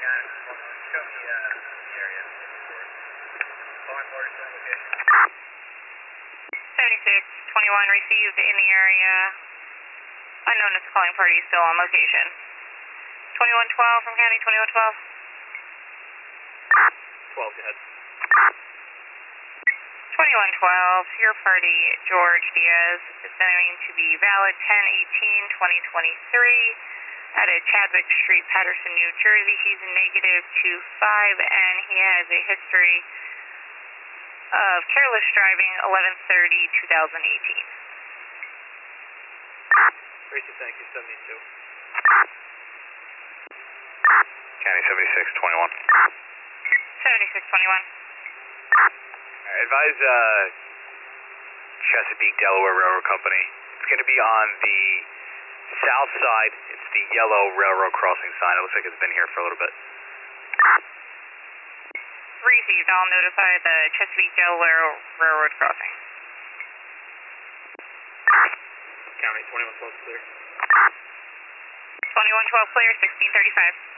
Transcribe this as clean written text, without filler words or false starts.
Got it. Show me the area. Calling more to location. 7621 received in the area. Unknown is calling party still on location. 2112 from County 2112. 12, go ahead. 2112, your party, George Diaz, is known to be valid 10/18/2023 at a Chadwick Street, Patterson, New Jersey. He's a -25 and he has a history of careless driving 11/30/2018. Racing, thank you, 72. County 7621. 7621. Advise Chesapeake Delaware Railroad Company. It's going to be on the south side. It's the yellow railroad crossing sign. It looks like it's been here for a little bit. Received. I'll notify the Chesapeake Delaware Railroad crossing. County 2112 clear. 2112 clear, 1635.